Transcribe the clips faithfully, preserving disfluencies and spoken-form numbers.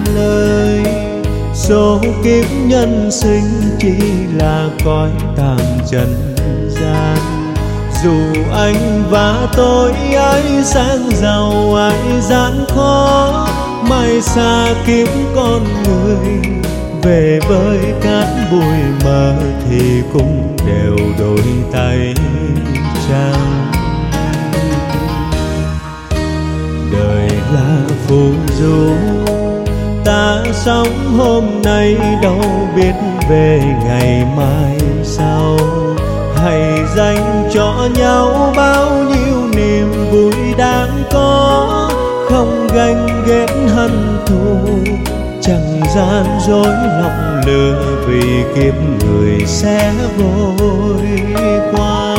lời. Số kiếp nhân sinh chỉ là cõi tạm trần gian. Dù anh và tôi ai sang giàu ai gian khó, mai xa kiếp con người về với cát bụi mờ thì cũng đều đôi tay trắng. Đời là phù du, ta sống hôm nay đâu biết về ngày mai sau. Hãy dành cho nhau bao nhiêu niềm vui đáng có, không ganh ghét hận thù, chẳng gian dối lòng lừa vì kiếp người sẽ vội qua.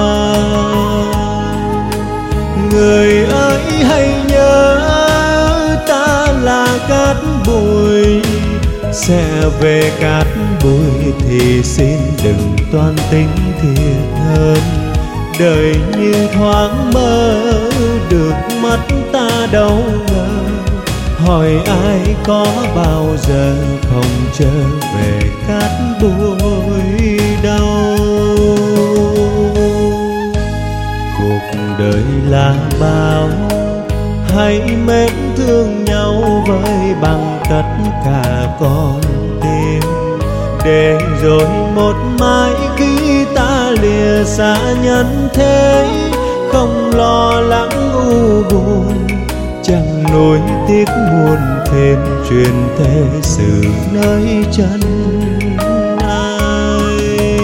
Người ơi hãy nhớ ta là cát bụi, sẽ về cát bụi thì xin đừng toan tính thiệt hơn. Đời như thoáng mơ được mắt ta đâu ngờ, hỏi ai có bao giờ không trở về cát bụi đâu. Cuộc đời là bao, hãy mến thương nhau với bằng tất cả con tim, để rồi một mai khi ta lìa xa nhân thế, không lo lắng u buồn, chẳng nuối tiếc muôn thêm truyền thế sự nơi chân ai.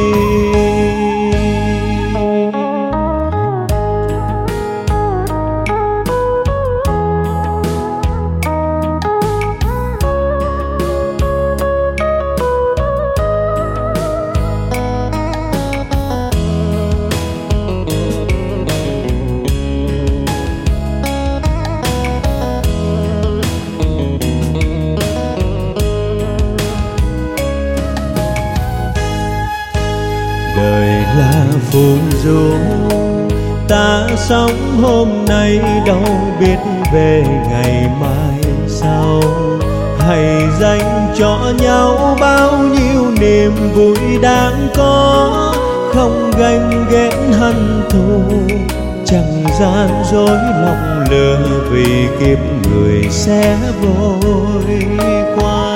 Đời là phù du, ta sống hôm nay đâu biết về ngày mai sau. Hãy dành cho nhau bao nhiêu niềm vui đáng có, không ganh ghét hận thù, chẳng gian dối lòng lừa vì kiếp người sẽ vội qua.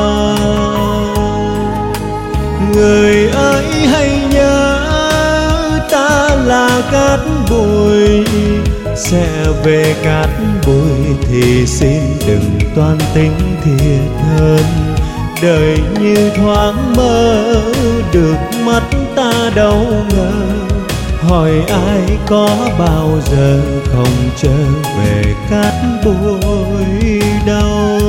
Người ơi hãy nhớ ta là cát bụi, sẽ về cát bụi thì xin đừng toan tính thiệt hơn. Đời như thoáng mơ được mắt ta đâu ngờ, hỏi ai có bao giờ không trở về cát bụi đâu.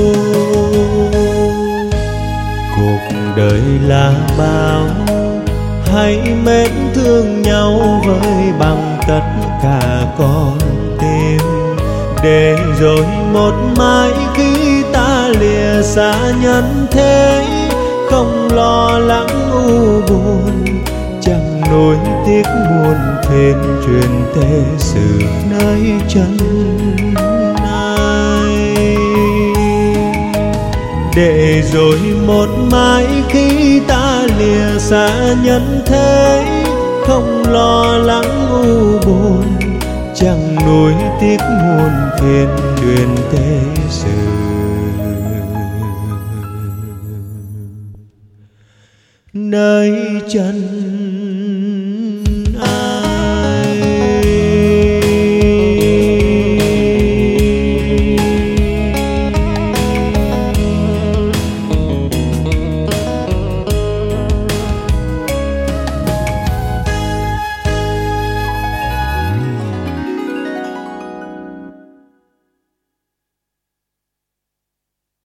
Cuộc đời là bao, hãy mến thương nhau với bằng tất cả con tim, để rồi một mai khi ta lìa xa nhân thế, không lo lắng u buồn, chẳng nuối tiếc muôn thêm truyền thế sự nơi chân ai. Để rồi một mai khi ta lìa xa nhân thế, không lo lắng u buồn, chẳng nuối tiếc muôn phiền truyền thế sự nơi chân